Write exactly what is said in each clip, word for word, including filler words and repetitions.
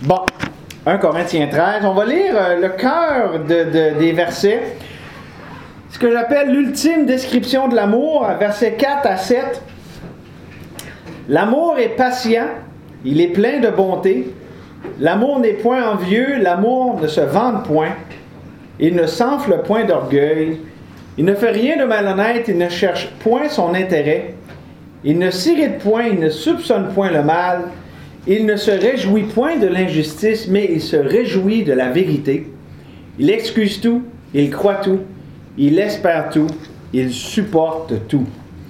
Bon, un Corinthiens treize, on va lire euh, le cœur de, de, des versets. Ce que j'appelle l'ultime description de l'amour, versets quatre à sept. L'amour est patient, il est plein de bonté. L'amour n'est point envieux, l'amour ne se vante point. Il ne s'enfle point d'orgueil. Il ne fait rien de malhonnête, il ne cherche point son intérêt. Il ne s'irrite point, il ne soupçonne point le mal. Il ne se réjouit point de l'injustice, mais il se réjouit de la vérité. Il excuse tout, il croit tout, il espère tout, il supporte tout.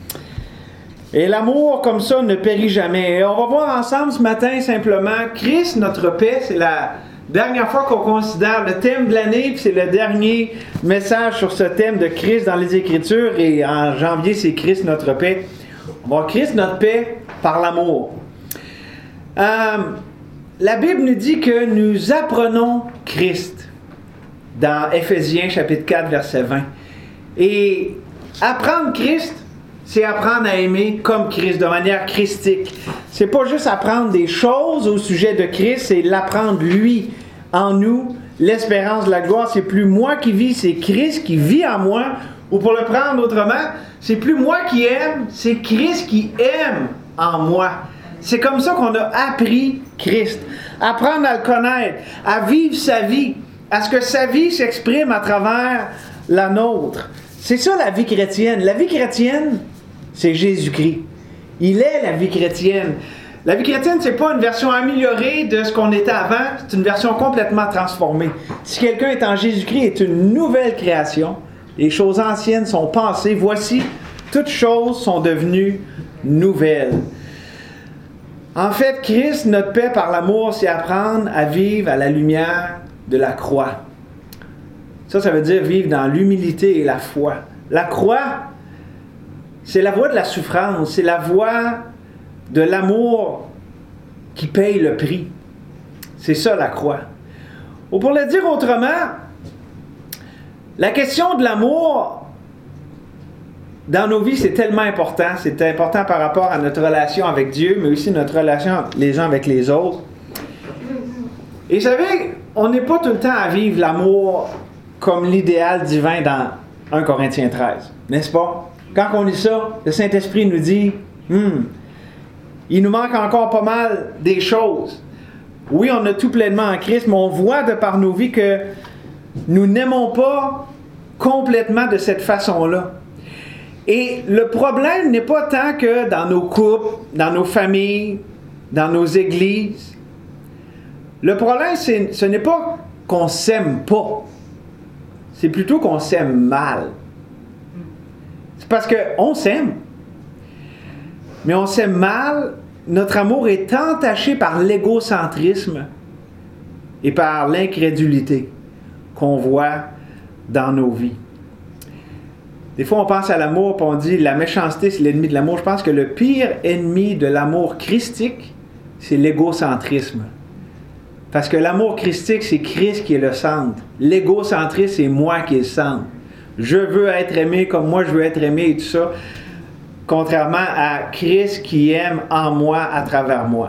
Et l'amour comme ça ne périt jamais. Et on va voir ensemble ce matin simplement Christ, notre paix. C'est la dernière fois qu'on considère le thème de l'année, puis c'est le dernier message sur ce thème de Christ dans les Écritures. Et en janvier, c'est Christ, notre paix. On va voir Christ, notre paix, par l'amour. Euh, la Bible nous dit que nous apprenons Christ dans Éphésiens chapitre quatre, verset vingt. Et apprendre Christ, c'est apprendre à aimer comme Christ, de manière christique. C'est pas juste apprendre des choses au sujet de Christ, c'est l'apprendre lui en nous, l'espérance de la gloire. C'est plus moi qui vis, c'est Christ qui vit en moi. Ou pour le prendre autrement, c'est plus moi qui aime, c'est Christ qui aime en moi. C'est comme ça qu'on a appris Christ. Apprendre à le connaître, à vivre sa vie, à ce que sa vie s'exprime à travers la nôtre. C'est ça la vie chrétienne. La vie chrétienne, c'est Jésus-Christ. Il est la vie chrétienne. La vie chrétienne, c'est pas une version améliorée de ce qu'on était avant, c'est une version complètement transformée. Si quelqu'un est en Jésus-Christ, est une nouvelle création. Les choses anciennes sont passées. Voici, toutes choses sont devenues nouvelles. En fait, Christ, notre paix par l'amour, c'est apprendre à vivre à la lumière de la croix. Ça, ça veut dire vivre dans l'humilité et la foi. La croix, c'est la voie de la souffrance, c'est la voie de l'amour qui paye le prix. C'est ça la croix. Ou pour le dire autrement, la question de l'amour dans nos vies, c'est tellement important. C'est important par rapport à notre relation avec Dieu, mais aussi notre relation les uns avec les autres. Et vous savez, on n'est pas tout le temps à vivre l'amour comme l'idéal divin dans un Corinthiens treize, n'est-ce pas? Quand on lit ça, le Saint-Esprit nous dit, hmm, il nous manque encore pas mal des choses. Oui, on a tout pleinement en Christ, mais on voit de par nos vies que nous n'aimons pas complètement de cette façon-là. Et le problème n'est pas tant que dans nos couples, dans nos familles, dans nos églises. Le problème, c'est, ce n'est pas qu'on s'aime pas. C'est plutôt qu'on s'aime mal. C'est parce qu'on s'aime. Mais on s'aime mal. Notre amour est entaché par l'égocentrisme et par l'incrédulité qu'on voit dans nos vies. Des fois, on pense à l'amour et on dit la méchanceté, c'est l'ennemi de l'amour. Je pense que le pire ennemi de l'amour christique, c'est l'égocentrisme. Parce que l'amour christique, c'est Christ qui est le centre. L'égocentrisme, c'est moi qui est le centre. Je veux être aimé comme moi, je veux être aimé et tout ça. Contrairement à Christ qui aime en moi, à travers moi.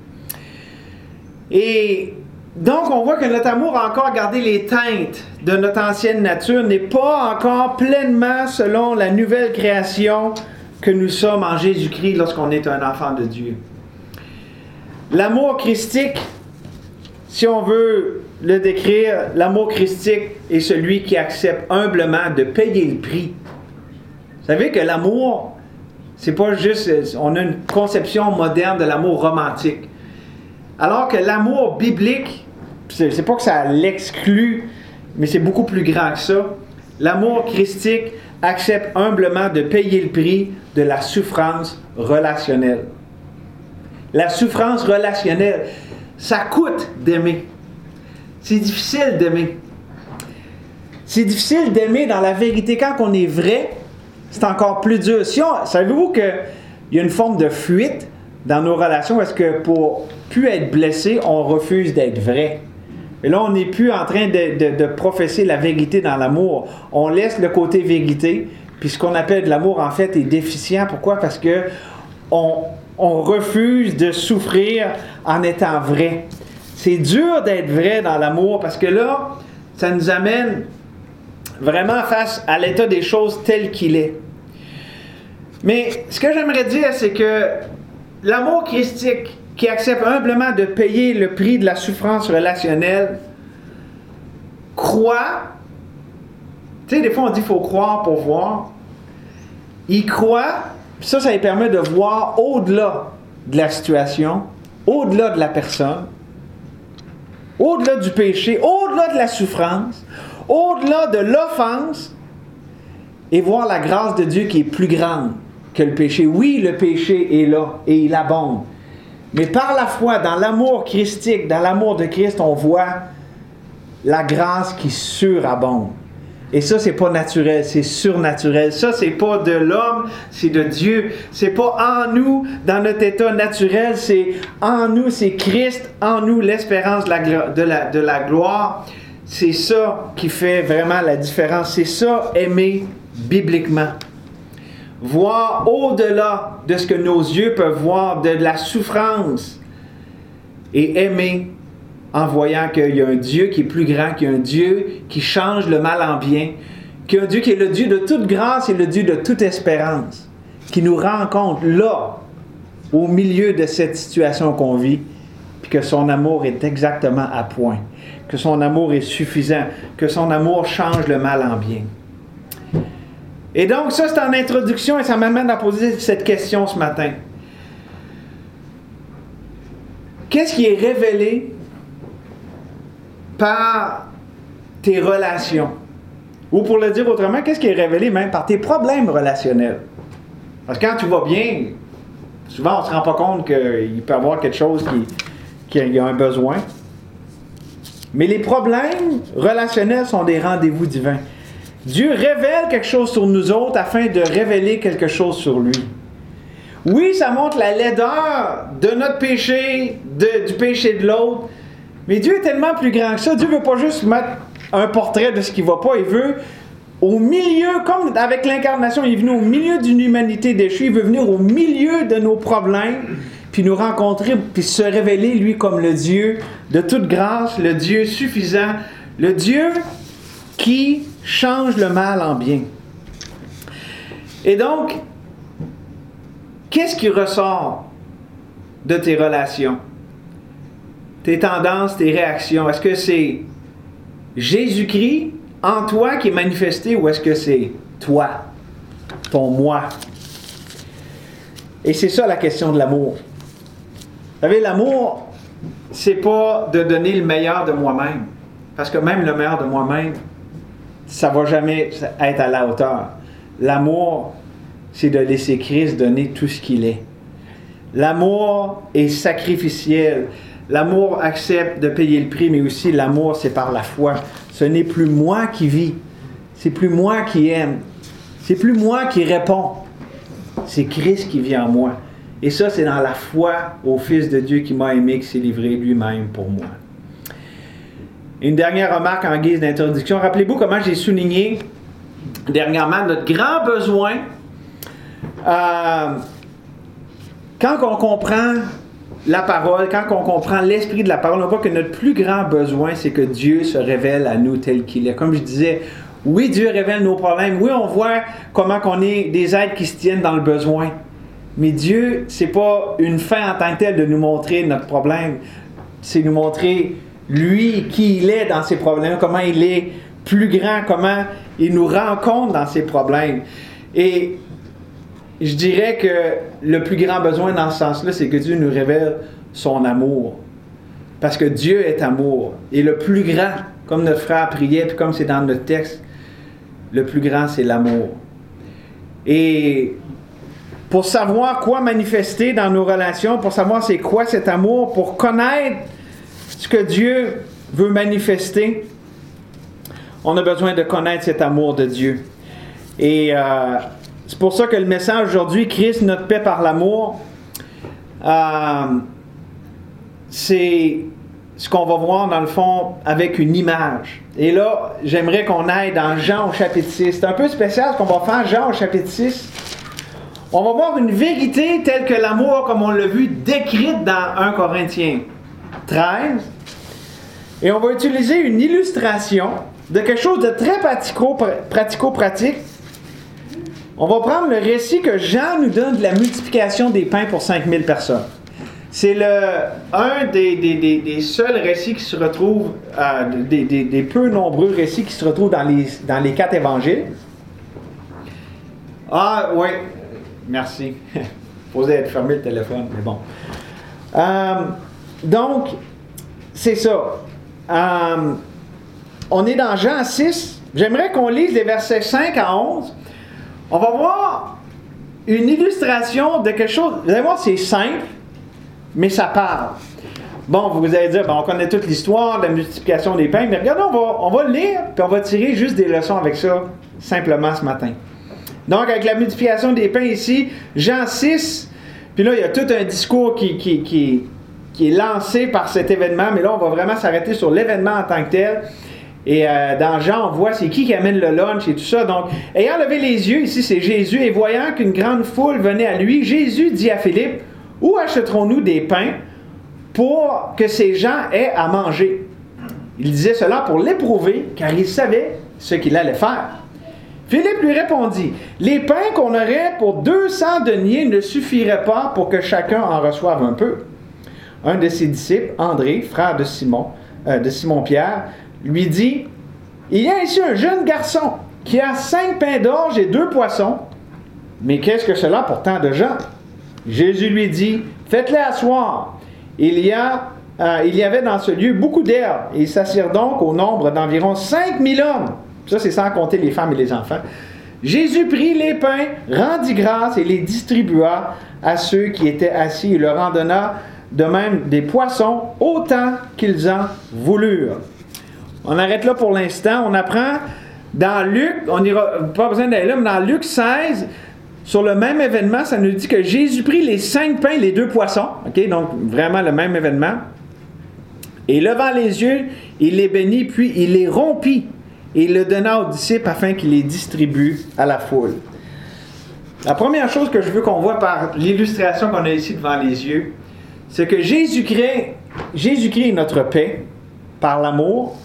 Et donc, on voit que notre amour a encore gardé les teintes de notre ancienne nature, n'est pas encore pleinement selon la nouvelle création que nous sommes en Jésus-Christ lorsqu'on est un enfant de Dieu. L'amour christique, si on veut le décrire, l'amour christique est celui qui accepte humblement de payer le prix. Vous savez que l'amour, c'est pas juste, on a une conception moderne de l'amour romantique. Alors que l'amour biblique, c'est, c'est pas que ça l'exclut, mais c'est beaucoup plus grand que ça. L'amour christique accepte humblement de payer le prix de la souffrance relationnelle. La souffrance relationnelle, ça coûte d'aimer. C'est difficile d'aimer. C'est difficile d'aimer dans la vérité. Quand on est vrai, c'est encore plus dur. Si on, savez-vous qu'il y a une forme de fuite dans nos relations? Est-ce que pour plus être blessé, on refuse d'être vrai? Et là, on n'est plus en train de, de, de professer la vérité dans l'amour. On laisse le côté vérité, puis ce qu'on appelle de l'amour, en fait, est déficient. Pourquoi? Parce que on, on refuse de souffrir en étant vrai. C'est dur d'être vrai dans l'amour parce que là, ça nous amène vraiment face à l'état des choses tel qu'il est. Mais ce que j'aimerais dire, c'est que l'amour christique qui accepte humblement de payer le prix de la souffrance relationnelle croit, tu sais, des fois on dit qu'il faut croire pour voir. Il croit, ça, ça lui permet de voir au-delà de la situation, au-delà de la personne, au-delà du péché, au-delà de la souffrance, au-delà de l'offense, et voir la grâce de Dieu qui est plus grande que le péché. Oui, le péché est là et il abonde. Mais par la foi, dans l'amour christique, dans l'amour de Christ, on voit la grâce qui surabonde. Et ça, c'est pas naturel, c'est surnaturel. Ça, c'est pas de l'homme, c'est de Dieu. C'est pas en nous, dans notre état naturel, c'est en nous, c'est Christ, en nous, l'espérance de la, de la, de la gloire. C'est ça qui fait vraiment la différence. C'est ça, aimer bibliquement. Voir au-delà de ce que nos yeux peuvent voir, de la souffrance, et aimer en voyant qu'il y a un Dieu qui est plus grand, qu'il y a un Dieu qui change le mal en bien, qu'il y a un Dieu qui est le Dieu de toute grâce et le Dieu de toute espérance, qui nous rencontre là, au milieu de cette situation qu'on vit, puis que son amour est exactement à point, que son amour est suffisant, que son amour change le mal en bien. Et donc, ça, c'est en introduction et ça m'amène à poser cette question ce matin. Qu'est-ce qui est révélé par tes relations? Ou pour le dire autrement, qu'est-ce qui est révélé même par tes problèmes relationnels? Parce que quand tu vas bien, souvent on ne se rend pas compte qu'il peut y avoir quelque chose qui, qui a un besoin. Mais les problèmes relationnels sont des rendez-vous divins. Dieu révèle quelque chose sur nous autres afin de révéler quelque chose sur lui. Oui, ça montre la laideur de notre péché, de, du péché de l'autre, mais Dieu est tellement plus grand que ça. Dieu ne veut pas juste mettre un portrait de ce qui ne va pas, il veut au milieu, comme avec l'incarnation, il est venu au milieu d'une humanité déchue, il veut venir au milieu de nos problèmes, puis nous rencontrer, puis se révéler, lui, comme le Dieu de toute grâce, le Dieu suffisant, le Dieu qui change le mal en bien. Et donc, qu'est-ce qui ressort de tes relations? Tes tendances, tes réactions? Est-ce que c'est Jésus-Christ en toi qui est manifesté ou est-ce que c'est toi, ton moi? Et c'est ça la question de l'amour. Vous savez, l'amour, c'est pas de donner le meilleur de moi-même. Parce que même le meilleur de moi-même, ça ne va jamais être à la hauteur. L'amour, c'est de laisser Christ donner tout ce qu'il est. L'amour est sacrificiel. L'amour accepte de payer le prix, mais aussi l'amour, c'est par la foi. Ce n'est plus moi qui vis. C'est plus moi qui aime. C'est plus moi qui réponds. C'est Christ qui vit en moi. Et ça, c'est dans la foi au Fils de Dieu qui m'a aimé, qui s'est livré lui-même pour moi. Une dernière remarque en guise d'introduction. Rappelez-vous comment j'ai souligné dernièrement notre grand besoin. Euh, quand on comprend la parole, quand on comprend l'esprit de la parole, on voit que notre plus grand besoin, c'est que Dieu se révèle à nous tel qu'il est. Comme je disais, oui, Dieu révèle nos problèmes. Oui, on voit comment on est des êtres qui se tiennent dans le besoin. Mais Dieu, c'est pas une fin en tant que telle de nous montrer notre problème. C'est nous montrer lui, qui il est dans ses problèmes, comment il est plus grand, comment il nous rencontre dans ses problèmes. Et je dirais que le plus grand besoin dans ce sens-là, c'est que Dieu nous révèle son amour. Parce que Dieu est amour. Et le plus grand, comme notre frère priait, puis comme c'est dans notre texte, le plus grand, c'est l'amour. Et pour savoir quoi manifester dans nos relations, pour savoir c'est quoi cet amour, pour connaître ce que Dieu veut manifester, on a besoin de connaître cet amour de Dieu. Et euh, c'est pour ça que le message aujourd'hui, Christ, notre paix par l'amour, euh, c'est ce qu'on va voir dans le fond avec une image. Et là, j'aimerais qu'on aille dans Jean au chapitre six. C'est un peu spécial ce qu'on va faire, Jean au chapitre six. On va voir une vérité telle que l'amour, comme on l'a vu, décrite dans un Corinthiens. treize. Et on va utiliser une illustration de quelque chose de très pratico- pratico-pratique. On va prendre le récit que Jean nous donne de la multiplication des pains pour cinq mille personnes. C'est le, un des, des, des, des seuls récits qui se retrouvent, euh, des, des, des peu nombreux récits qui se retrouvent dans les, dans les quatre évangiles. Ah, oui, merci. Posé être fermé le téléphone, mais bon. Euh, donc, c'est ça. Euh, on est dans Jean six. J'aimerais qu'on lise les versets cinq à onze. On va voir une illustration de quelque chose. Vous allez voir, c'est simple, mais ça parle. Bon, vous allez dire, ben, on connaît toute l'histoire de la multiplication des pains, mais regardez, on va, on va lire, puis on va tirer juste des leçons avec ça, simplement ce matin. Donc, avec la multiplication des pains ici, Jean six, puis là, il y a tout un discours qui, qui, qui, qui est lancé par cet événement, mais là, on va vraiment s'arrêter sur l'événement en tant que tel. Et euh, dans Jean, on voit c'est qui qui amène le lunch et tout ça. Donc, ayant levé les yeux, ici c'est Jésus, et voyant qu'une grande foule venait à lui, Jésus dit à Philippe, « Où achèterons-nous des pains pour que ces gens aient à manger? » Il disait cela pour l'éprouver, car il savait ce qu'il allait faire. Philippe lui répondit, « Les pains qu'on aurait pour deux cents deniers ne suffiraient pas pour que chacun en reçoive un peu. » Un de ses disciples, André, frère de Simon, euh, de Simon-Pierre, lui dit, « Il y a ici un jeune garçon qui a cinq pains d'orge et deux poissons. Mais qu'est-ce que cela pour tant de gens? » Jésus lui dit, « Faites-les asseoir. Il y a, euh, il y avait dans ce lieu beaucoup d'herbes, et ils s'assirent donc au nombre d'environ cinq mille hommes. » Ça, c'est sans compter les femmes et les enfants. Jésus prit les pains, rendit grâce et les distribua à ceux qui étaient assis. Il leur en donna de même des poissons, autant qu'ils en voulurent. On arrête là pour l'instant. On apprend dans Luc, on n'ira pas besoin d'aller là, mais dans Luc seize, sur le même événement, ça nous dit que Jésus prit les cinq pains et les deux poissons. Okay? Donc, vraiment le même événement. Et levant les yeux, il les bénit, puis il les rompit. Et il le donna aux disciples afin qu'ils les distribuent à la foule. La première chose que je veux qu'on voit par l'illustration qu'on a ici devant les yeux, c'est que Jésus-Christ, Jésus-Christ est notre paix par l'amour,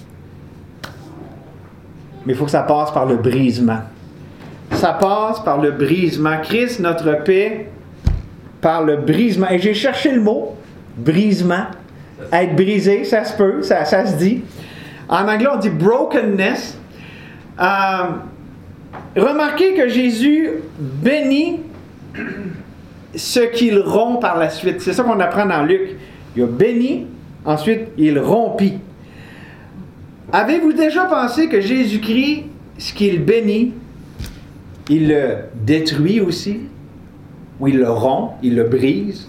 mais il faut que ça passe par le brisement. Ça passe par le brisement. Christ, notre paix, par le brisement. Et j'ai cherché le mot, brisement. Être brisé, ça se peut, ça, ça se dit. En anglais, on dit brokenness. Euh, remarquez que Jésus bénit ce qu'il rompt par la suite. C'est ça qu'on apprend dans Luc. Il a béni, ensuite il rompit. Avez-vous déjà pensé que Jésus-Christ, ce qu'il bénit, il le détruit aussi? Ou il le rompt, il le brise?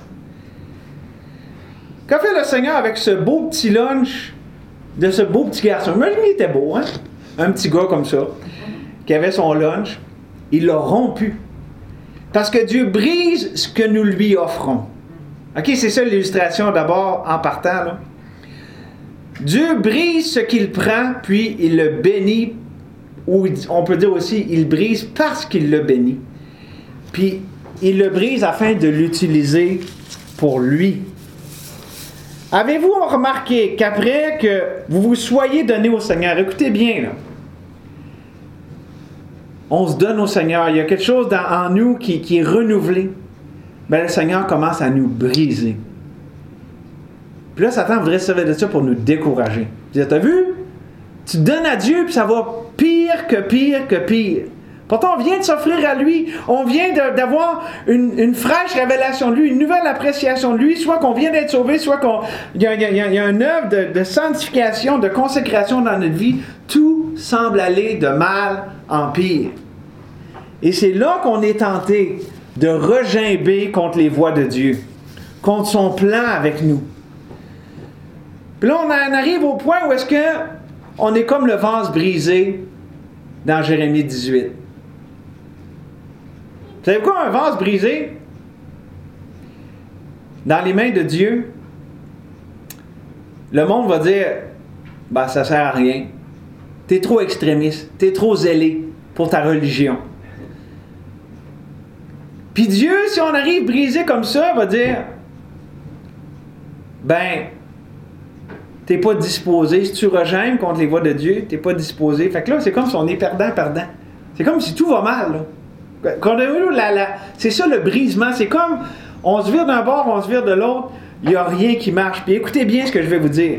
Qu'a fait le Seigneur avec ce beau petit lunch de ce beau petit garçon? Imaginez, il était beau, hein? Un petit gars comme ça, qui avait son lunch. Il l'a rompu. Parce que Dieu brise ce que nous lui offrons. OK, c'est ça l'illustration d'abord en partant, là. Dieu brise ce qu'il prend, puis il le bénit, ou on peut dire aussi, il brise parce qu'il le bénit. Puis il le brise afin de l'utiliser pour lui. Avez-vous remarqué qu'après que vous vous soyez donné au Seigneur, écoutez bien, là, on se donne au Seigneur, il y a quelque chose dans, en nous qui, qui est renouvelé, bien, le Seigneur commence à nous briser. Puis là, Satan voudrait se servir de ça pour nous décourager. Tu dis, t'as vu? Tu te donnes à Dieu, puis ça va pire que pire que pire. Pourtant, on vient de s'offrir à lui. On vient de, d'avoir une, une fraîche révélation de lui, une nouvelle appréciation de lui, soit qu'on vient d'être sauvé, soit qu'il y a, y a, y a une œuvre de, de sanctification, de consécration dans notre vie. Tout semble aller de mal en pire. Et c'est là qu'on est tenté de regimber contre les voies de Dieu, contre son plan avec nous. Puis là, on en arrive au point où est-ce que on est comme le vase brisé dans Jérémie dix-huit. Vous savez quoi, un vase brisé dans les mains de Dieu, le monde va dire, ben ça sert à rien. T'es trop extrémiste, t'es trop zélé pour ta religion. Puis Dieu, si on arrive brisé comme ça, va dire, ben, t'es pas disposé. Si tu regènes contre les voies de Dieu, t'es pas disposé. Fait que là, c'est comme si on est perdant-perdant. C'est comme si tout va mal, là. Quand la, la, c'est ça le brisement. C'est comme, on se vire d'un bord, on se vire de l'autre, il n'y a rien qui marche. Puis écoutez bien ce que je vais vous dire.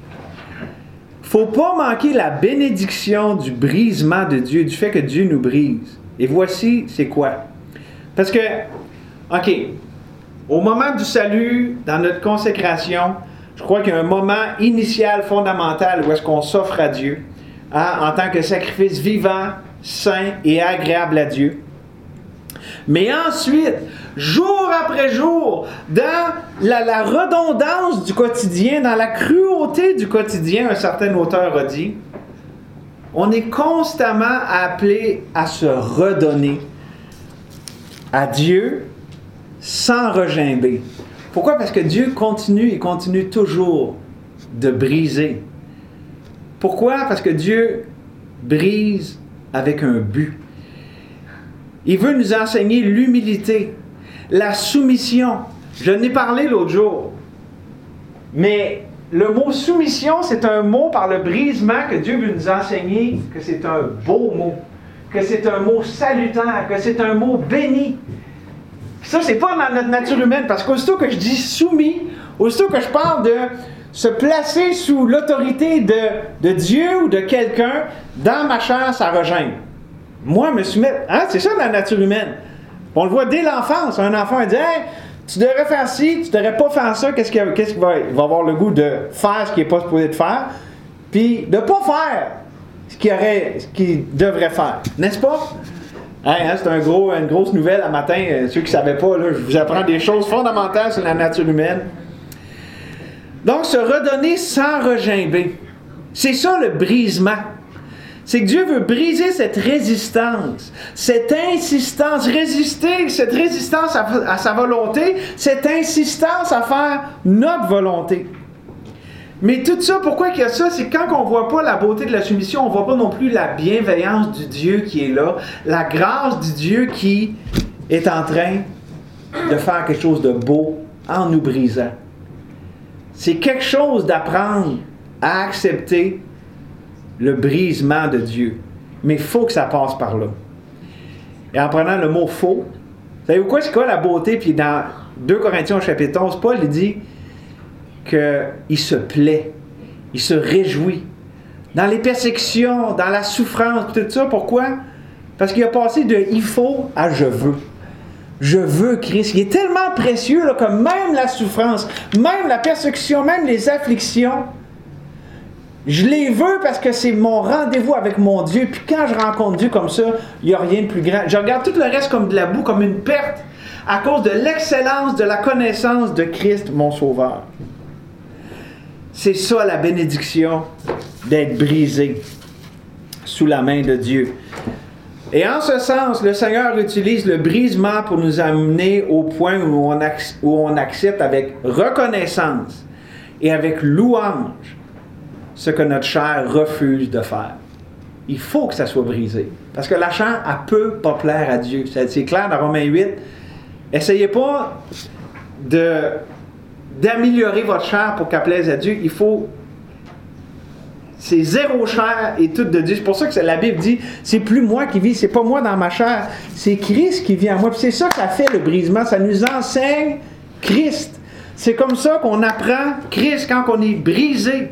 Faut pas manquer la bénédiction du brisement de Dieu, du fait que Dieu nous brise. Et voici, c'est quoi? Parce que, OK, au moment du salut, dans notre consécration, je crois qu'il y a un moment initial, fondamental, où est-ce qu'on s'offre à Dieu, hein, en tant que sacrifice vivant, saint et agréable à Dieu. Mais ensuite, jour après jour, dans la, la redondance du quotidien, dans la cruauté du quotidien, un certain auteur a dit, on est constamment appelé à se redonner à Dieu sans regimber. Pourquoi? Parce que Dieu continue et continue toujours de briser. Pourquoi? Parce que Dieu brise avec un but. Il veut nous enseigner l'humilité, la soumission. Je n'ai parlé l'autre jour. Mais le mot soumission, c'est un mot par le brisement que Dieu veut nous enseigner que c'est un beau mot, que c'est un mot salutaire, que c'est un mot béni. Ça, c'est pas dans notre nature humaine, parce qu'aussitôt que je dis soumis, aussitôt que je parle de se placer sous l'autorité de, de Dieu ou de quelqu'un, dans ma chair, ça regène. Moi, me soumettre, hein, c'est ça la nature humaine. On le voit dès l'enfance. Un enfant dit hey, tu devrais faire ci, tu devrais pas faire ça. Qu'est-ce qu'il, qu'est-ce qu'il va, il va avoir le goût de faire ce qu'il n'est pas supposé de faire, puis de ne pas faire ce qu'il, aurait, ce qu'il devrait faire. N'est-ce pas? Hey, hein, c'est un gros, une grosse nouvelle à matin. Euh, ceux qui ne savaient pas, là, je vous apprends des choses fondamentales sur la nature humaine. Donc, se redonner sans regimber. C'est ça le brisement. C'est que Dieu veut briser cette résistance, cette insistance, résister, cette résistance à, à sa volonté, cette insistance à faire notre volonté. Mais tout ça, pourquoi il y a ça? C'est que quand on ne voit pas la beauté de la soumission, on ne voit pas non plus la bienveillance du Dieu qui est là, la grâce du Dieu qui est en train de faire quelque chose de beau en nous brisant. C'est quelque chose d'apprendre à accepter le brisement de Dieu. Mais il faut que ça passe par là. Et en prenant le mot « faux », savez-vous quoi, c'est quoi la beauté? Puis dans deux Corinthiens au chapitre onze, Paul il dit qu'il se plaît, il se réjouit. Dans les persécutions, dans la souffrance, tout ça, pourquoi? Parce qu'il a passé de « il faut » à « je veux ». Je veux Christ. Il est tellement précieux là, que même la souffrance, même la persécution, même les afflictions, je les veux parce que c'est mon rendez-vous avec mon Dieu. Puis quand je rencontre Dieu comme ça, il n'y a rien de plus grand. Je regarde tout le reste comme de la boue, comme une perte, à cause de l'excellence de la connaissance de Christ, mon Sauveur. C'est ça la bénédiction d'être brisé sous la main de Dieu. Et en ce sens, le Seigneur utilise le brisement pour nous amener au point où on, ac- où on accepte avec reconnaissance et avec louange ce que notre chair refuse de faire. Il faut que ça soit brisé. Parce que la chair, elle ne peut pas plaire à Dieu. C'est, c'est clair dans Romains huit. Essayez pas de, d'améliorer votre chair pour qu'elle plaise à Dieu. Il faut... C'est zéro chair et tout de Dieu. C'est pour ça que la Bible dit, c'est plus moi qui vis, c'est pas moi dans ma chair, c'est Christ qui vit en moi. Puis c'est ça que ça fait le brisement. Ça nous enseigne Christ. C'est comme ça qu'on apprend Christ quand on est brisé.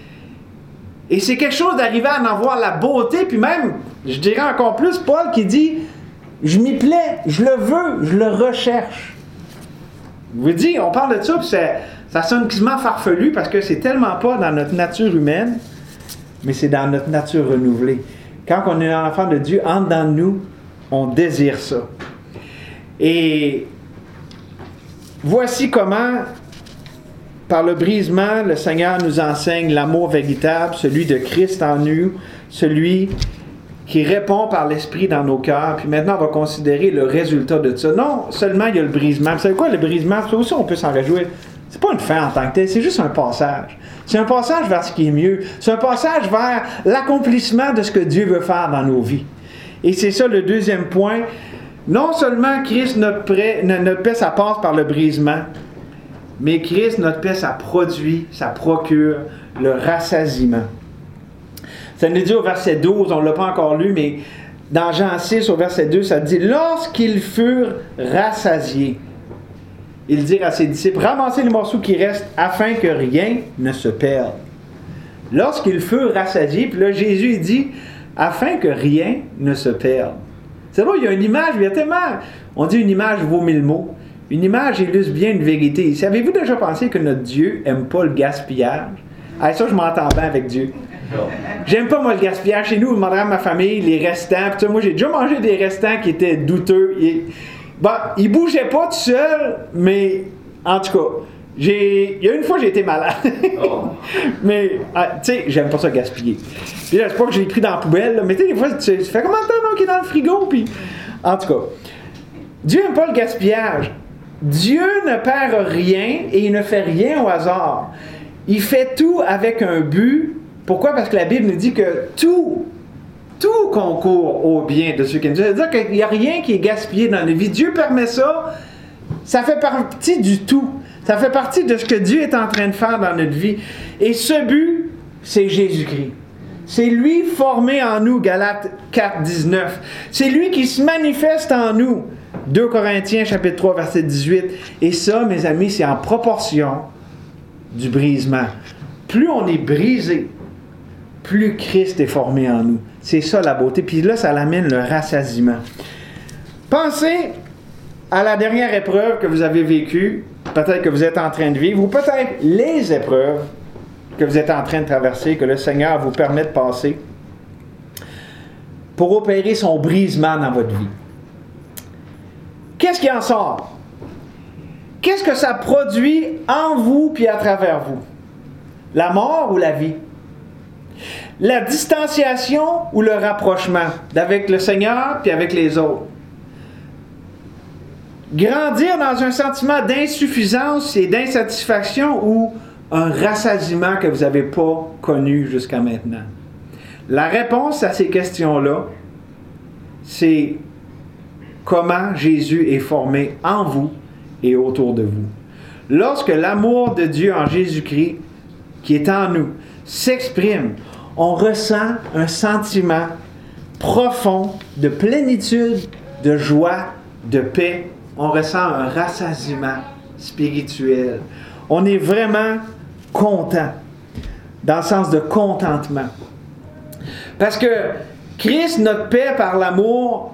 Et c'est quelque chose d'arriver à en voir la beauté, puis même, je dirais encore plus, Paul qui dit, je m'y plais, je le veux, je le recherche. Je vous dis, on parle de ça, puis ça, ça sonne quasiment farfelu, parce que c'est tellement pas dans notre nature humaine, mais c'est dans notre nature renouvelée. Quand on est un enfant de Dieu, en dedans de nous, on désire ça. Et voici comment... Par le brisement, le Seigneur nous enseigne l'amour véritable, celui de Christ en nous, celui qui répond par l'Esprit dans nos cœurs. Puis maintenant, on va considérer le résultat de ça. Non seulement il y a le brisement. Vous savez quoi, le brisement? Ça aussi, on peut s'en réjouir. C'est pas une fin en tant que tel, c'est juste un passage. C'est un passage vers ce qui est mieux. C'est un passage vers l'accomplissement de ce que Dieu veut faire dans nos vies. Et c'est ça le deuxième point. Non seulement Christ, notre paix, notre paix, ça passe par le brisement, Mais Christ, notre paix, ça produit, ça procure le rassasiement. Ça nous dit au verset douze, on ne l'a pas encore lu, mais dans Jean six, au verset deux, ça dit « Lorsqu'ils furent rassasiés, ils dirent à ses disciples, ramassez les morceaux qui restent afin que rien ne se perde. » Lorsqu'ils furent rassasiés, puis là, Jésus il dit « afin que rien ne se perde. » C'est vrai, il y a une image, il y a tellement... On dit une image vaut mille mots. Une image illustre bien une vérité. Avez-vous déjà pensé que notre Dieu n'aime pas le gaspillage? Ah, ça, je m'entends bien avec Dieu. J'aime pas, moi, le gaspillage. Chez nous, je demanderais à ma famille les restants. Puis, moi, j'ai déjà mangé des restants qui étaient douteux. Et, bon, ils bougeaient pas tout seuls, mais en tout cas, j'ai, il y a une fois, j'ai été malade. Oh. Mais, ah, tu sais, j'aime pas ça gaspiller. Puis là, c'est pas que je l'ai pris dans la poubelle, là, mais tu sais, des fois, tu fais comment de temps qu'il est dans le frigo? Puis, en tout cas, Dieu n'aime pas le gaspillage. Dieu ne perd rien et il ne fait rien au hasard. Il fait tout avec un but. Pourquoi? Parce que la Bible nous dit que tout, tout concourt au bien de ceux qui aiment Dieu. C'est-à-dire qu'il n'y a rien qui est gaspillé dans la vie. Dieu permet ça. Ça fait partie du tout. Ça fait partie de ce que Dieu est en train de faire dans notre vie. Et ce but, c'est Jésus-Christ. C'est lui formé en nous, Galates quatre, dix-neuf. C'est lui qui se manifeste en nous. deux Corinthiens, chapitre trois, verset dix-huit. Et ça, mes amis, c'est en proportion du brisement. Plus on est brisé, plus Christ est formé en nous. C'est ça la beauté. Puis là, ça l'amène le rassasiement. Pensez à la dernière épreuve que vous avez vécue, peut-être que vous êtes en train de vivre, ou peut-être les épreuves que vous êtes en train de traverser, que le Seigneur vous permet de passer, pour opérer son brisement dans votre vie. Qu'est-ce qui en sort? Qu'est-ce que ça produit en vous puis à travers vous? La mort ou la vie? La distanciation ou le rapprochement d'avec le Seigneur puis avec les autres? Grandir dans un sentiment d'insuffisance et d'insatisfaction ou un rassasiement que vous n'avez pas connu jusqu'à maintenant? La réponse à ces questions-là, c'est comment Jésus est formé en vous et autour de vous. Lorsque l'amour de Dieu en Jésus-Christ, qui est en nous, s'exprime, on ressent un sentiment profond de plénitude, de joie, de paix. On ressent un rassasiement spirituel. On est vraiment content, dans le sens de contentement. Parce que Christ, notre paix par l'amour,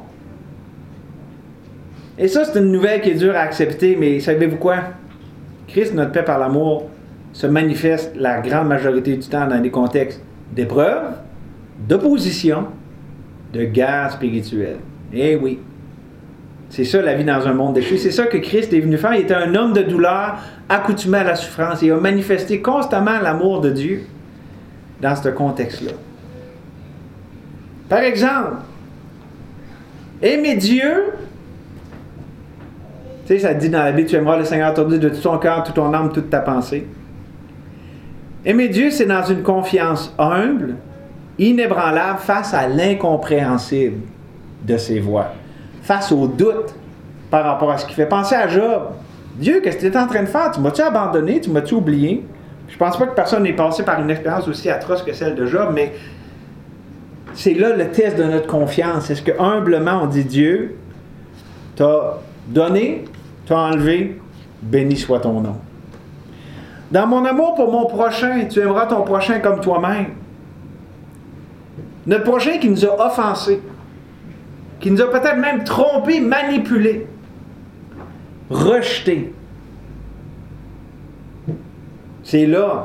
et ça, c'est une nouvelle qui est dure à accepter, mais savez-vous quoi? Christ, notre paix par l'amour, se manifeste la grande majorité du temps dans des contextes d'épreuve, d'opposition, de guerre spirituelle. Eh oui. C'est ça la vie dans un monde déchu. C'est ça que Christ est venu faire. Il était un homme de douleur, accoutumé à la souffrance. Il a manifesté constamment l'amour de Dieu dans ce contexte-là. Par exemple, aimer Dieu, tu sais, ça dit dans la Bible, tu aimeras le Seigneur ton Dieu de tout ton cœur, toute ton âme, toute ta pensée. Aimer Dieu, c'est dans une confiance humble, inébranlable face à l'incompréhensible de ses voies, face au doute par rapport à ce qu'il fait. Pensez à Job. Dieu, qu'est-ce que tu es en train de faire? Tu m'as-tu abandonné? Tu m'as-tu oublié? Je ne pense pas que personne n'ait passé par une expérience aussi atroce que celle de Job, mais c'est là le test de notre confiance. Est-ce que humblement on dit Dieu, t'as donné, t'as enlevé, béni soit ton nom. Dans mon amour pour mon prochain, tu aimeras ton prochain comme toi-même. Notre prochain qui nous a offensés, qui nous a peut-être même trompés, manipulés, rejetés. C'est là,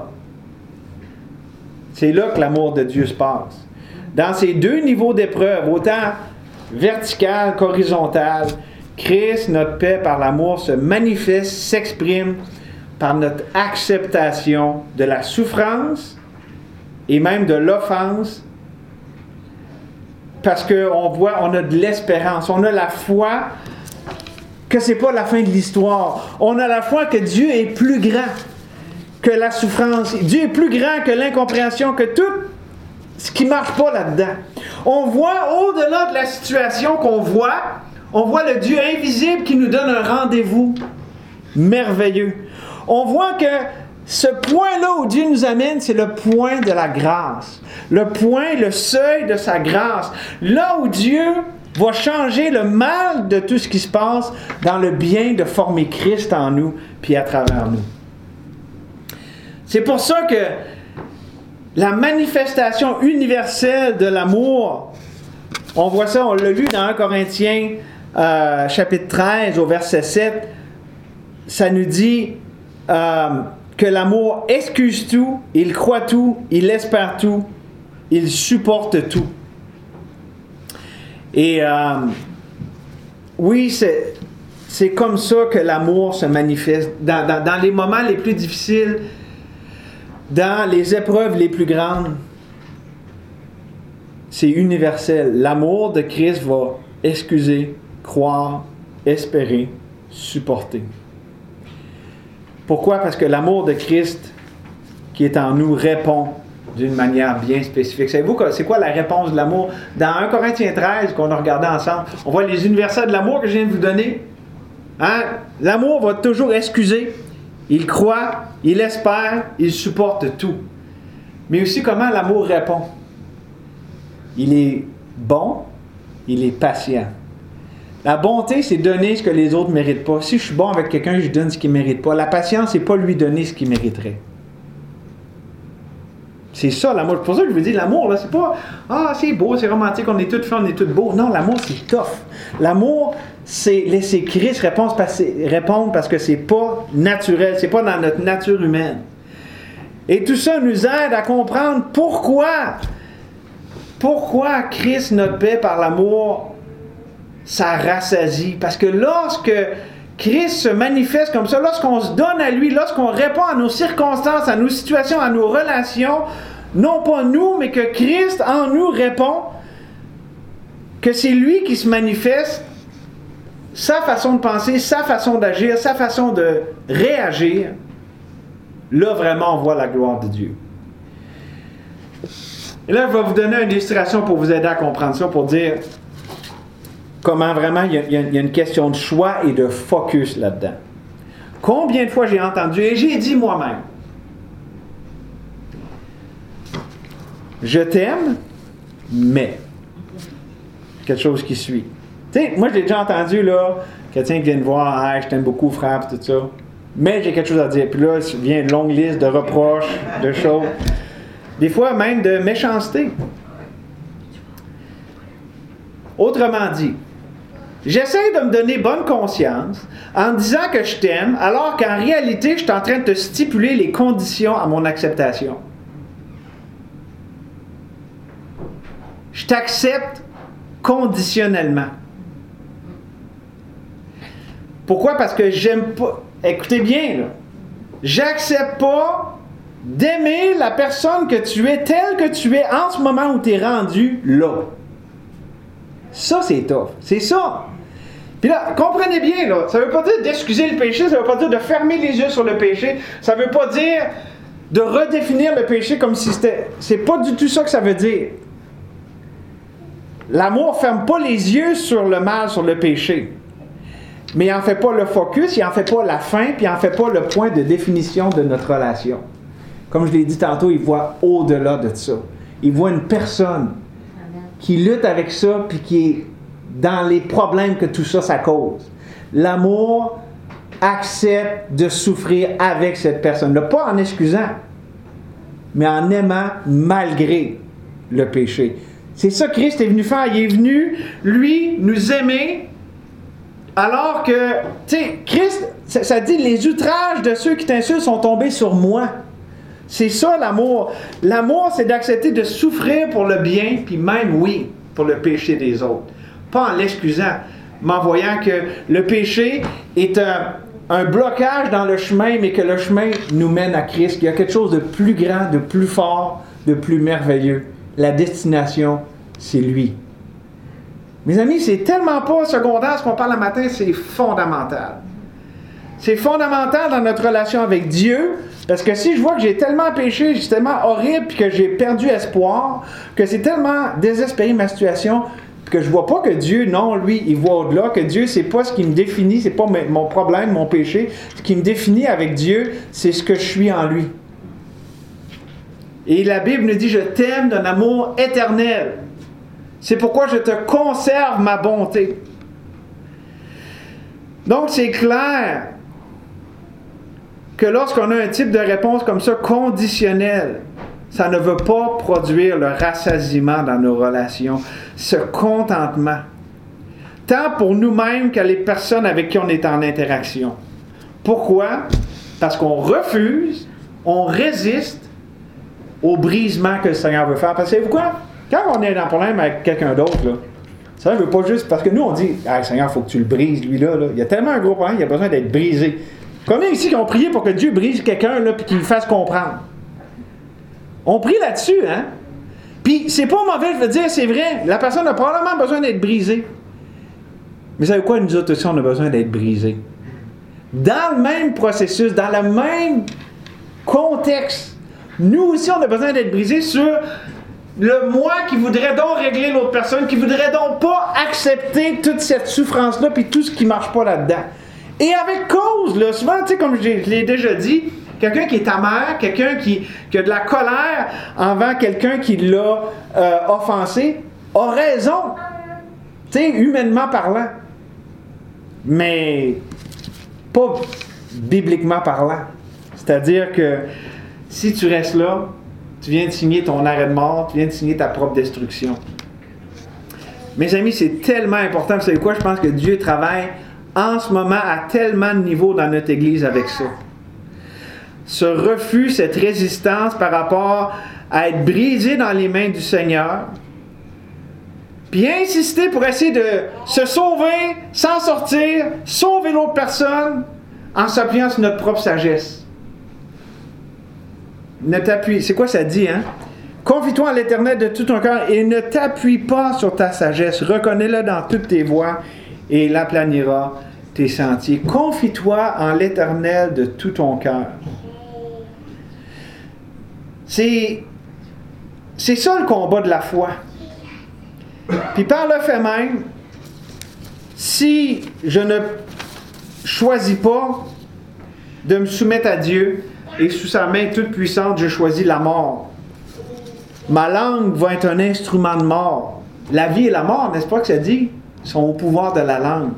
c'est là que l'amour de Dieu se passe. Dans ces deux niveaux d'épreuve, autant vertical qu'horizontal, Christ, notre paix par l'amour, se manifeste, s'exprime par notre acceptation de la souffrance et même de l'offense, parce qu'on voit, on a de l'espérance, on a la foi que c'est pas la fin de l'histoire. On a la foi que Dieu est plus grand que la souffrance. Dieu est plus grand que l'incompréhension, que tout ce qui ne marche pas là-dedans. On voit au-delà de la situation qu'on voit, on voit le Dieu invisible qui nous donne un rendez-vous merveilleux. on voit que ce point-là où Dieu nous amène, c'est le point de la grâce. Le point, le seuil de sa grâce. Là où Dieu va changer le mal de tout ce qui se passe dans le bien de former Christ en nous, puis à travers nous. C'est pour ça que la manifestation universelle de l'amour, on voit ça, on l'a lu dans un Corinthiens euh, chapitre treize au verset sept, ça nous dit euh, que l'amour excuse tout, il croit tout, il espère tout, il supporte tout. Et euh, oui, c'est, c'est comme ça que l'amour se manifeste dans, dans, dans les moments les plus difficiles, dans les épreuves les plus grandes. C'est universel. L'amour de Christ va excuser, croire, espérer, supporter. Pourquoi? Parce que l'amour de Christ qui est en nous répond d'une manière bien spécifique. Savez-vous c'est quoi la réponse de l'amour? Dans un Corinthiens treize, qu'on a regardé ensemble, on voit les universels de l'amour que je viens de vous donner. Hein? L'amour va toujours excuser. Il croit, il espère, il supporte tout. Mais aussi comment l'amour répond. Il est bon, il est patient. La bonté, c'est donner ce que les autres ne méritent pas. Si je suis bon avec quelqu'un, je donne ce qu'il ne mérite pas. La patience, c'est pas lui donner ce qu'il mériterait. C'est ça l'amour. C'est pour ça que je vous dis, l'amour, là, c'est pas « Ah, c'est beau, c'est romantique, on est tous faits, on est tous beaux. » Non, l'amour, c'est tough. L'amour, c'est laisser Christ répondre parce, répondre parce que c'est pas naturel, c'est pas dans notre nature humaine. Et tout ça nous aide à comprendre pourquoi, pourquoi Christ, notre paix par l'amour, ça rassasie. Parce que lorsque Christ se manifeste comme ça, lorsqu'on se donne à lui, lorsqu'on répond à nos circonstances, à nos situations, à nos relations, non pas nous, mais que Christ en nous répond, que c'est lui qui se manifeste, sa façon de penser, sa façon d'agir, sa façon de réagir, là vraiment on voit la gloire de Dieu. Et là, je vais vous donner une illustration pour vous aider à comprendre ça, pour dire comment vraiment il y a, il y a, il y a une question de choix et de focus là-dedans. Combien de fois j'ai entendu, et j'ai dit moi-même, je t'aime, mais quelque chose qui suit. Tu sais, moi, je l'ai déjà entendu, là, quelqu'un qui vient me voir, ah, je t'aime beaucoup, frère, puis tout ça. Mais j'ai quelque chose à dire. Puis là, vient une longue liste de reproches, de choses. Des fois, même de méchanceté. Autrement dit, j'essaie de me donner bonne conscience en disant que je t'aime, alors qu'en réalité, je suis en train de te stipuler les conditions à mon acceptation. Je t'accepte conditionnellement. Pourquoi? Parce que j'aime pas... Écoutez bien, là. J'accepte pas d'aimer la personne que tu es telle que tu es en ce moment où tu es rendu là. Ça, c'est tough. C'est ça. Puis là, comprenez bien, là, ça ne veut pas dire d'excuser le péché, ça ne veut pas dire de fermer les yeux sur le péché, ça ne veut pas dire de redéfinir le péché comme si c'était... C'est pas du tout ça que ça veut dire. L'amour ne ferme pas les yeux sur le mal, sur le péché. Mais il n'en fait pas le focus, il n'en fait pas la fin, puis il n'en fait pas le point de définition de notre relation. Comme je l'ai dit tantôt, il voit au-delà de ça. Il voit une personne qui lutte avec ça, puis qui est dans les problèmes que tout ça, ça cause. L'amour accepte de souffrir avec cette personne-là. Pas en excusant, mais en aimant malgré le péché. C'est ça que Christ est venu faire. Il est venu, lui, nous aimer, alors que, tu sais, Christ, ça, ça dit, les outrages de ceux qui t'insultent sont tombés sur moi. C'est ça l'amour. L'amour, c'est d'accepter de souffrir pour le bien, puis même, oui, pour le péché des autres. Pas en l'excusant, mais en voyant que le péché est un, un blocage dans le chemin, mais que le chemin nous mène à Christ. Il y a quelque chose de plus grand, de plus fort, de plus merveilleux. La destination, c'est lui. Mes amis, c'est tellement pas secondaire ce qu'on parle le matin, c'est fondamental. C'est fondamental dans notre relation avec Dieu, parce que si je vois que j'ai tellement péché, c'est tellement horrible, puis que j'ai perdu espoir, que c'est tellement désespéré ma situation, que je vois pas que Dieu, non, lui, il voit au-delà, que Dieu, c'est pas ce qui me définit, c'est pas mon problème, mon péché. Ce qui me définit avec Dieu, c'est ce que je suis en lui. Et la Bible nous dit, je t'aime d'un amour éternel. C'est pourquoi je te conserve ma bonté. Donc, c'est clair que lorsqu'on a un type de réponse comme ça, conditionnelle, ça ne veut pas produire le rassasiement dans nos relations, ce contentement, tant pour nous-mêmes que les personnes avec qui on est en interaction. Pourquoi? Parce qu'on refuse, on résiste au brisement que le Seigneur veut faire. Parce que savez-vous quoi? Quand on est en problème avec quelqu'un d'autre, là, ça ne veut pas juste... Parce que nous, on dit, « Ah, Seigneur, il faut que tu le brises, lui-là. Là. Il y a tellement un gros problème, il a besoin d'être brisé. » Combien ici qui ont prié pour que Dieu brise quelqu'un, là, puis qu'il le fasse comprendre? On prie là-dessus, hein? Puis, c'est pas mauvais, je veux dire, c'est vrai. La personne a probablement besoin d'être brisée. Mais savez quoi, nous autres aussi, on a besoin d'être brisés. Dans le même processus, dans le même contexte, nous aussi, on a besoin d'être brisés sur le moi qui voudrait donc régler l'autre personne, qui voudrait donc pas accepter toute cette souffrance-là, puis tout ce qui marche pas là-dedans. Et avec cause, là, souvent, tu sais, comme je l'ai déjà dit, quelqu'un qui est amer, quelqu'un qui, qui a de la colère envers quelqu'un qui l'a euh, offensé, a raison, tu sais, humainement parlant. Mais pas bibliquement parlant. C'est-à-dire que si tu restes là, tu viens de signer ton arrêt de mort, tu viens de signer ta propre destruction. Mes amis, c'est tellement important. Vous savez quoi? Je pense que Dieu travaille en ce moment à tellement de niveaux dans notre Église avec ça. Ce refus, cette résistance par rapport à être brisé dans les mains du Seigneur, puis insister pour essayer de se sauver, s'en sortir, sauver l'autre personne, en s'appuyant sur notre propre sagesse. Ne t'appuie, c'est quoi ça dit, hein? Confie-toi à l'Éternel de tout ton cœur et ne t'appuie pas sur ta sagesse. Reconnais-le dans toutes tes voies et il aplanira tes sentiers. Confie-toi en l'Éternel de tout ton cœur. C'est, c'est ça le combat de la foi. Puis par le fait même, si je ne choisis pas de me soumettre à Dieu et sous sa main toute puissante, je choisis la mort. Ma langue va être un instrument de mort. La vie et la mort, n'est-ce pas que ça dit, sont au pouvoir de la langue.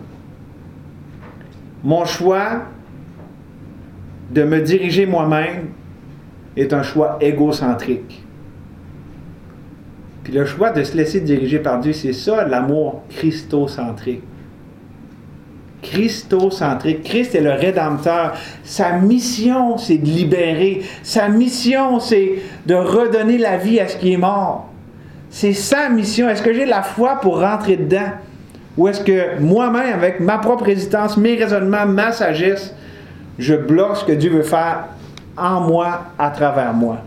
Mon choix de me diriger moi-même est un choix égocentrique. Puis le choix de se laisser diriger par Dieu, c'est ça l'amour christocentrique. Christocentrique. Christ est le Rédempteur. Sa mission, c'est de libérer. Sa mission, c'est de redonner la vie à ce qui est mort. C'est sa mission. Est-ce que j'ai la foi pour rentrer dedans? Ou est-ce que moi-même, avec ma propre résistance, mes raisonnements, ma sagesse, je bloque ce que Dieu veut faire en moi, à travers moi?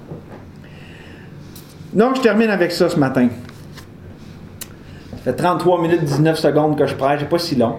Donc, je termine avec ça ce matin. Ça fait trente-trois minutes dix-neuf secondes que je prêche, c'est pas si long.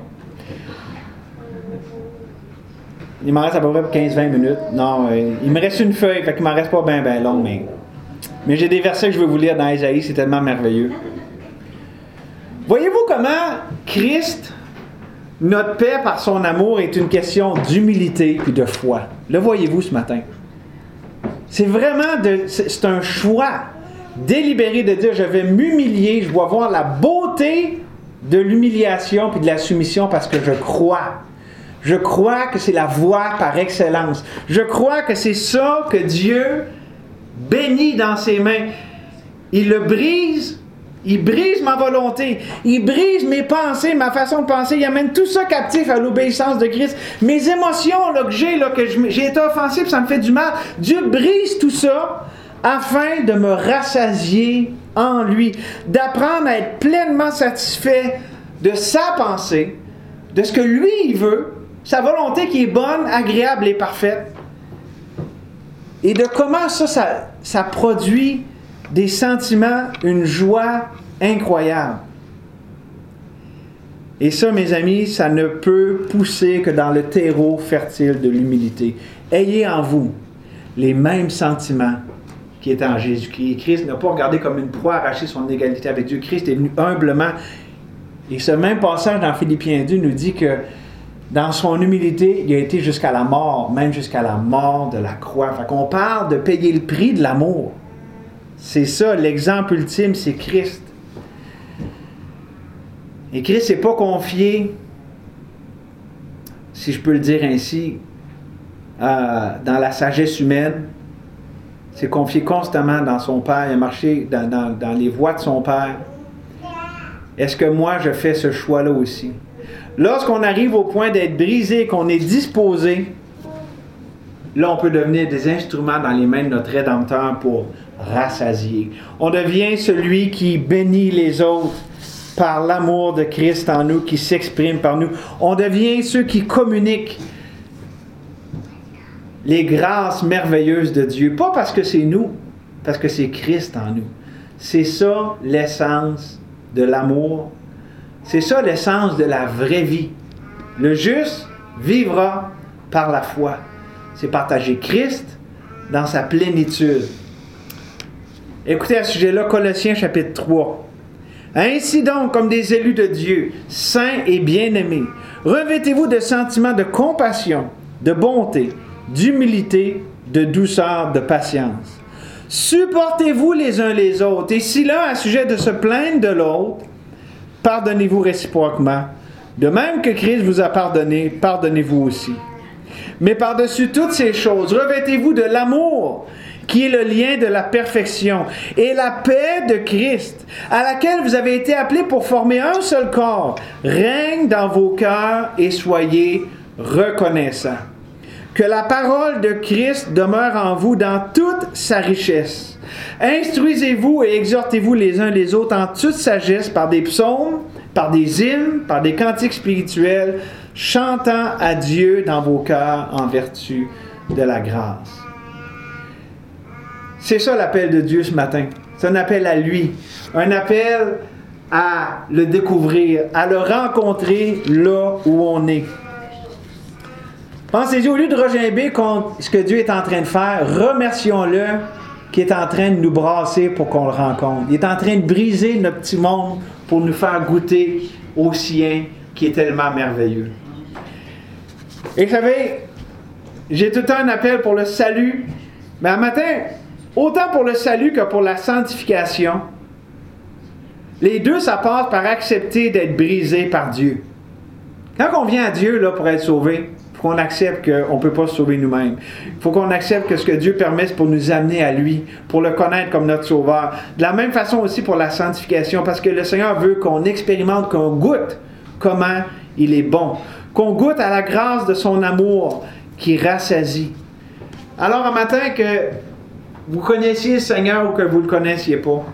Il m'en reste à peu près quinze à vingt minutes. Non, euh, il me reste une feuille, fait qu'il m'en reste pas bien, bien long, mais... Mais j'ai des versets que je veux vous lire dans Ésaïe, c'est tellement merveilleux. Voyez-vous comment Christ, notre paix par son amour, est une question d'humilité et de foi? Le voyez-vous ce matin? C'est vraiment de, c'est, c'est un choix délibéré de dire, je vais m'humilier, je dois voir la beauté de l'humiliation puis de la soumission parce que je crois. Je crois que c'est la voie par excellence. Je crois que c'est ça que Dieu bénit dans ses mains. Il le brise, il brise ma volonté, il brise mes pensées, ma façon de penser, il amène tout ça captif à l'obéissance de Christ. Mes émotions là, que j'ai, là, que je, j'ai été offensif, ça me fait du mal. Dieu brise tout ça afin de me rassasier en lui, d'apprendre à être pleinement satisfait de sa pensée, de ce que lui il veut, sa volonté qui est bonne, agréable et parfaite. Et de comment ça, ça, ça produit des sentiments, une joie incroyable. Et ça, mes amis, ça ne peut pousser que dans le terreau fertile de l'humilité. Ayez en vous les mêmes sentiments qui étaient en Jésus-Christ. Christ n'a pas regardé comme une proie arracher son égalité avec Dieu. Christ est venu humblement. Et ce même passage dans Philippiens deux nous dit que dans son humilité, il a été jusqu'à la mort, même jusqu'à la mort de la croix. Fait qu'on parle de payer le prix de l'amour. C'est ça, l'exemple ultime, c'est Christ. Et Christ n'est pas confié, si je peux le dire ainsi, euh, dans la sagesse humaine. C'est confié constamment dans son Père. Il a marché dans, dans, dans les voies de son Père. Est-ce que moi, je fais ce choix-là aussi? Lorsqu'on arrive au point d'être brisé, qu'on est disposé, là, on peut devenir des instruments dans les mains de notre Rédempteur pour rassasier. On devient celui qui bénit les autres par l'amour de Christ en nous, qui s'exprime par nous. On devient ceux qui communiquent les grâces merveilleuses de Dieu. Pas parce que c'est nous, parce que c'est Christ en nous. C'est ça l'essence de l'amour. C'est ça l'essence de la vraie vie. Le juste vivra par la foi. C'est partager Christ dans sa plénitude. Écoutez à ce sujet-là, Colossiens chapitre trois. Ainsi donc, comme des élus de Dieu, saints et bien-aimés, revêtez-vous de sentiments de compassion, de bonté, d'humilité, de douceur, de patience. Supportez-vous les uns les autres. Et si l'un a sujet de se plaindre de l'autre, pardonnez-vous réciproquement. De même que Christ vous a pardonné, pardonnez-vous aussi. Mais par-dessus toutes ces choses, revêtez-vous de l'amour, qui est le lien de la perfection, et la paix de Christ, à laquelle vous avez été appelés pour former un seul corps, règne dans vos cœurs et soyez reconnaissants. Que la parole de Christ demeure en vous dans toute sa richesse. Instruisez-vous et exhortez-vous les uns les autres en toute sagesse par des psaumes, par des hymnes, par des cantiques spirituels, chantant à Dieu dans vos cœurs en vertu de la grâce. C'est ça l'appel de Dieu ce matin. C'est un appel à lui. Un appel à le découvrir, à le rencontrer là où on est. Pensez-y, au lieu de regimber contre ce que Dieu est en train de faire, remercions-le qui est en train de nous brasser pour qu'on le rencontre. Il est en train de briser notre petit monde pour nous faire goûter au sien qui est tellement merveilleux. Et vous savez, j'ai tout le temps un appel pour le salut, mais un matin, autant pour le salut que pour la sanctification, les deux, ça passe par accepter d'être brisé par Dieu. Quand on vient à Dieu là, pour être sauvé, il faut qu'on accepte qu'on ne peut pas se sauver nous-mêmes. Il faut qu'on accepte que ce que Dieu permet, c'est pour nous amener à lui, pour le connaître comme notre sauveur. De la même façon aussi pour la sanctification, parce que le Seigneur veut qu'on expérimente, qu'on goûte comment il est bon, qu'on goûte à la grâce de son amour qui rassasie. Alors, un matin, que vous connaissiez le Seigneur ou que vous ne le connaissiez pas,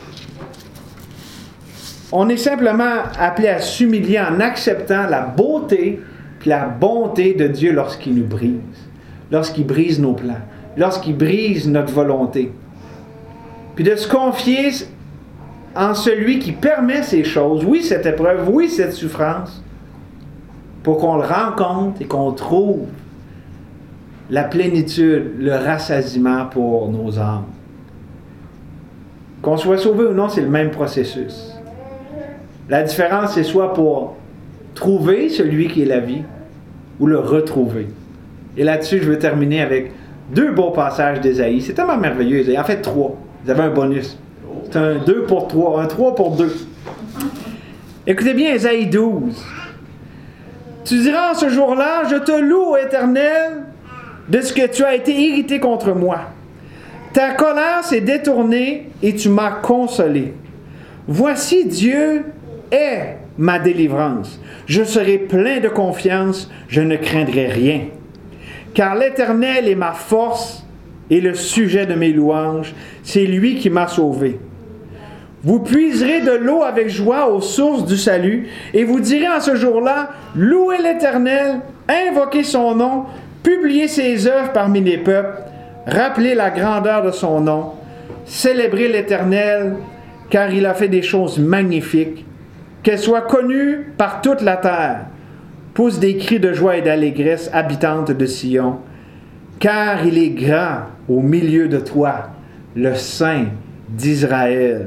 on est simplement appelé à s'humilier en acceptant la beauté et la bonté de Dieu lorsqu'il nous brise, lorsqu'il brise nos plans, lorsqu'il brise notre volonté. Puis de se confier en celui qui permet ces choses, oui, cette épreuve, oui, cette souffrance, pour qu'on le rencontre et qu'on trouve la plénitude, le rassasiement pour nos âmes. Qu'on soit sauvé ou non, c'est le même processus. La différence, c'est soit pour trouver celui qui est la vie ou le retrouver. Et là-dessus, je veux terminer avec deux beaux passages d'Ésaïe. C'est tellement merveilleux, Ésaïe. En fait, trois. Vous avez un bonus. C'est un deux pour trois, un trois pour deux. Écoutez bien Ésaïe douze. Tu diras en ce jour-là, je te loue, ô Éternel, de ce que tu as été irrité contre moi. Ta colère s'est détournée et tu m'as consolé. Voici Dieu est ma délivrance. Je serai plein de confiance, je ne craindrai rien. Car l'Éternel est ma force et le sujet de mes louanges. C'est lui qui m'a sauvé. Vous puiserez de l'eau avec joie aux sources du salut, et vous direz en ce jour-là, louez l'Éternel, invoquez son nom, publiez ses œuvres parmi les peuples, rappelez la grandeur de son nom, célébrez l'Éternel, car il a fait des choses magnifiques, qu'elles soient connues par toute la terre. Pousse des cris de joie et d'allégresse, habitante de Sion, car il est grand au milieu de toi, le Saint d'Israël.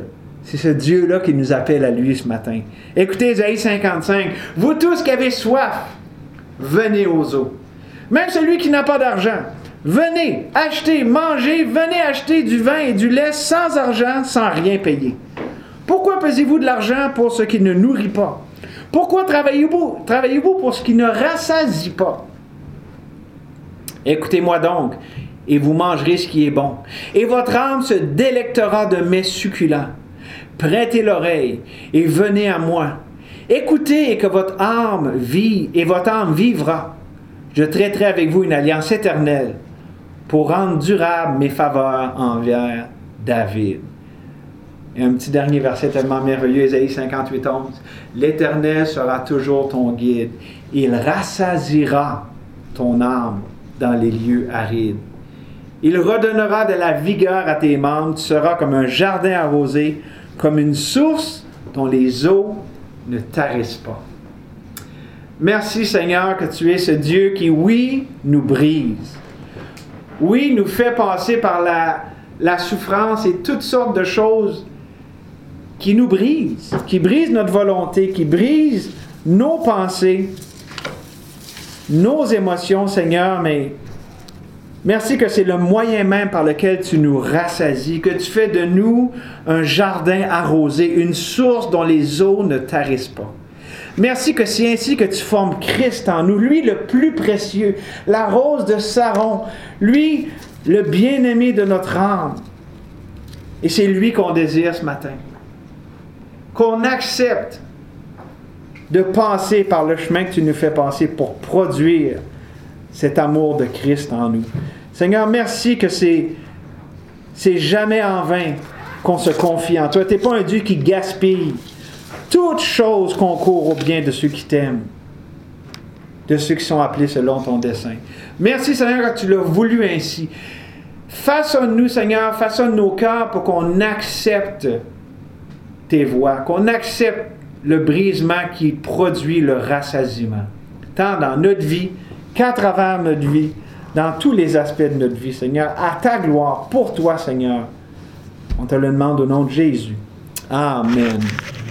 C'est ce Dieu-là qui nous appelle à lui ce matin. Écoutez Ésaïe cinquante-cinq. « Vous tous qui avez soif, venez aux eaux. Même celui qui n'a pas d'argent, venez, achetez, mangez, venez acheter du vin et du lait sans argent, sans rien payer. Pourquoi pesez-vous de l'argent pour ce qui ne nourrit pas? Pourquoi travaillez-vous, travaillez-vous pour ce qui ne rassasie pas? Écoutez-moi donc, et vous mangerez ce qui est bon. Et votre âme se délectera de mets succulents. Prêtez l'oreille et venez à moi. Écoutez et que votre âme vit, et votre âme vivra. Je traiterai avec vous une alliance éternelle pour rendre durable mes faveurs envers David. » Et un petit dernier verset tellement merveilleux, Ésaïe cinquante-huit, onze. « L'Éternel sera toujours ton guide. Il rassasiera ton âme dans les lieux arides. Il redonnera de la vigueur à tes membres. Tu seras comme un jardin arrosé, comme une source dont les eaux ne tarissent pas. » Merci Seigneur que tu es ce Dieu qui, oui, nous brise. Oui, nous fait passer par la, la souffrance et toutes sortes de choses qui nous brisent, qui brisent notre volonté, qui brisent nos pensées, nos émotions, Seigneur, mais merci que c'est le moyen même par lequel tu nous rassasies, que tu fais de nous un jardin arrosé, une source dont les eaux ne tarissent pas. Merci que c'est ainsi que tu formes Christ en nous, lui le plus précieux, la rose de Saron, lui le bien-aimé de notre âme. Et c'est lui qu'on désire ce matin. Qu'on accepte de passer par le chemin que tu nous fais passer pour produire cet amour de Christ en nous. Seigneur, merci que c'est, c'est jamais en vain qu'on se confie en toi. Tu n'es pas un Dieu qui gaspille. Toute chose concourt au bien de ceux qui t'aiment, de ceux qui sont appelés selon ton dessein. Merci Seigneur que tu l'as voulu ainsi. Façonne-nous Seigneur, façonne nos cœurs pour qu'on accepte tes voies, qu'on accepte le brisement qui produit le rassasiement, tant dans notre vie qu'à travers notre vie, dans tous les aspects de notre vie, Seigneur, à ta gloire, pour toi, Seigneur. On te le demande au nom de Jésus. Amen.